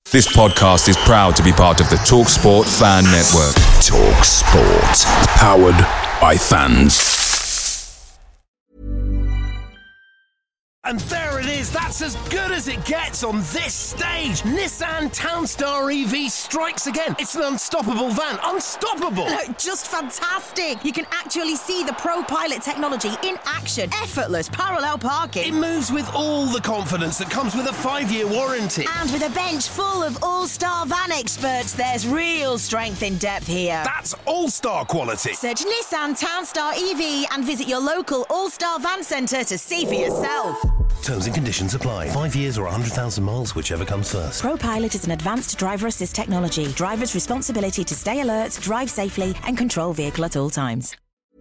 This podcast is proud to be part of the TalkSport Fan Network. TalkSport. Powered by fans. And there it is, that's as good as it gets on this stage. Nissan Townstar EV strikes again. It's an unstoppable van, unstoppable. Just fantastic. You can actually see the ProPilot technology in action. Effortless parallel parking. It moves with all the confidence that comes with a 5-year warranty. And with a bench full of all-star van experts, there's real strength in depth here. That's all-star quality. Search Nissan Townstar EV and visit your local all-star van centre to see for yourself. Terms and conditions apply. 5 years or 100,000 miles, whichever comes first. ProPilot is an advanced driver assist technology. Driver's responsibility to stay alert, drive safely, and control vehicle at all times.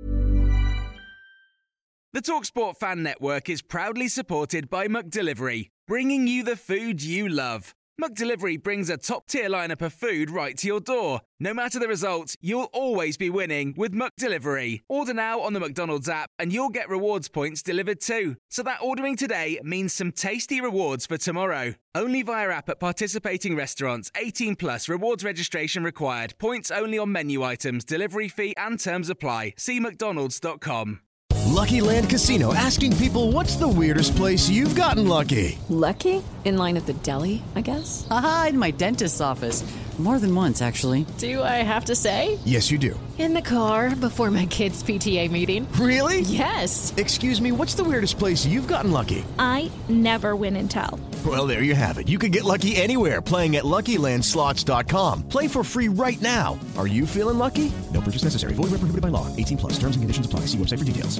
The TalkSport Fan Network is proudly supported by McDelivery, bringing you the food you love. McDelivery brings a top-tier lineup of food right to your door. No matter the result, you'll always be winning with McDelivery. Order now on the McDonald's app and you'll get rewards points delivered too. So that ordering today means some tasty rewards for tomorrow. Only via app at participating restaurants. 18 plus. Rewards registration required. Points only on menu items. Delivery fee and terms apply. See mcdonalds.com. Lucky Land Casino, asking people, what's the weirdest place you've gotten lucky? Lucky? In line at the deli, I guess? Aha, in my dentist's office. More than once, actually. Do I have to say? Yes, you do. In the car before my kids' PTA meeting. Really? Yes. Excuse me, what's the weirdest place you've gotten lucky? I never win and tell. Well, there you have it. You can get lucky anywhere, playing at LuckyLandSlots.com. Play for free right now. Are you feeling lucky? No purchase necessary. Void where prohibited by law. 18 plus. Terms and conditions apply. See website for details.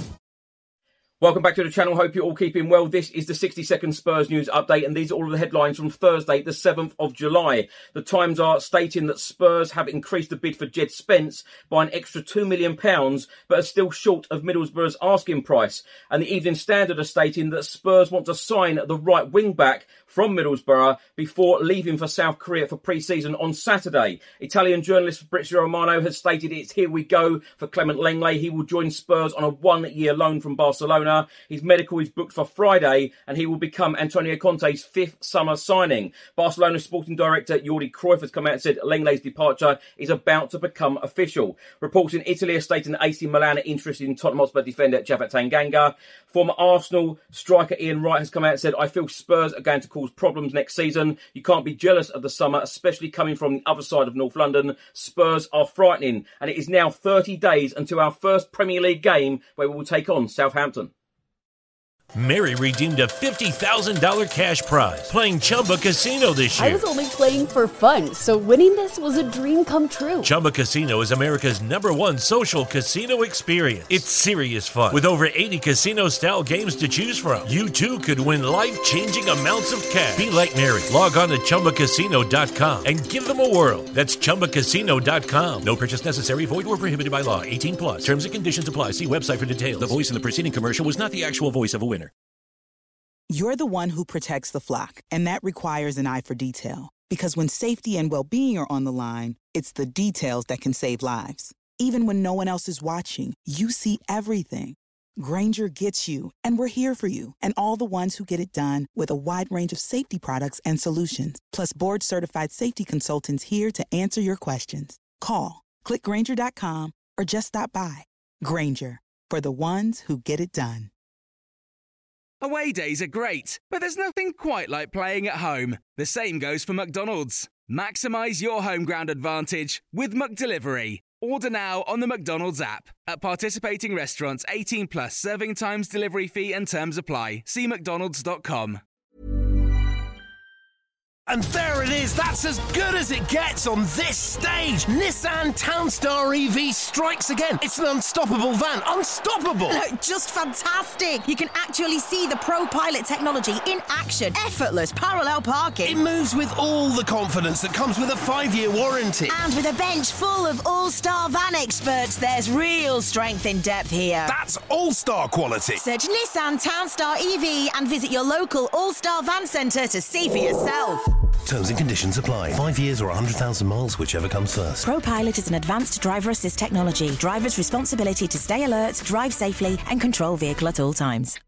Welcome back to the channel. Hope you're all keeping well. This is the 60-second Spurs news update, and these are all of the headlines from Thursday, the 7th of July. The Times are stating that Spurs have increased the bid for Jed Spence by an extra £2 million, but are still short of Middlesbrough's asking price. And the Evening Standard are stating that Spurs want to sign the right wing-back from Middlesbrough before leaving for South Korea for pre-season on Saturday. Italian journalist Fabrizio Romano has stated it's here we go for Clement Lenglet. He will join Spurs on a 1-year loan from Barcelona. His medical is booked for Friday and he will become Antonio Conte's 5th summer signing. Barcelona sporting director Jordi Cruyff has come out and said Lenglet's departure is about to become official. Reports in Italy are stating that AC Milan are interested in Tottenham Hotspur defender Japhet Tanganga. Former Arsenal striker Ian Wright has come out and said, I feel Spurs are going to cause problems next season. You can't be jealous of the summer, especially coming from the other side of North London. Spurs are frightening, and it is now 30 days until our first Premier League game where we will take on Southampton. Mary redeemed a $50,000 cash prize playing Chumba Casino this year. I was only playing for fun, so winning this was a dream come true. Chumba Casino is America's #1 social casino experience. It's serious fun. With over 80 casino-style games to choose from, you too could win life-changing amounts of cash. Be like Mary. Log on to ChumbaCasino.com and give them a whirl. That's ChumbaCasino.com. No purchase necessary. Void or prohibited by law. 18 plus. Terms and conditions apply. See website for details. The voice in the preceding commercial was not the actual voice of a winner. You're the one who protects the flock, and that requires an eye for detail. Because when safety and well-being are on the line, it's the details that can save lives. Even when no one else is watching, you see everything. Grainger gets you, and we're here for you, and all the ones who get it done with a wide range of safety products and solutions, plus board-certified safety consultants here to answer your questions. Call, click Grainger.com, or just stop by. Grainger, for the ones who get it done. Away days are great, but there's nothing quite like playing at home. The same goes for McDonald's. Maximise your home ground advantage with McDelivery. Order now on the McDonald's app. At participating restaurants, 18 plus, serving times, delivery fee and terms apply. See mcdonalds.com. And there it is, that's as good as it gets on this stage. Nissan Townstar EV strikes again. It's an unstoppable van, unstoppable. Just fantastic. You can actually see the ProPilot technology in action. Effortless parallel parking. It moves with all the confidence that comes with a 5-year warranty. And with a bench full of all-star van experts, there's real strength in depth here. That's all-star quality. Search Nissan Townstar EV and visit your local all-star van centre to see for yourself. Terms and conditions apply. 5 years or 100,000 miles, whichever comes first. ProPilot is an advanced driver assist technology. Driver's responsibility to stay alert, drive safely, and control vehicle at all times.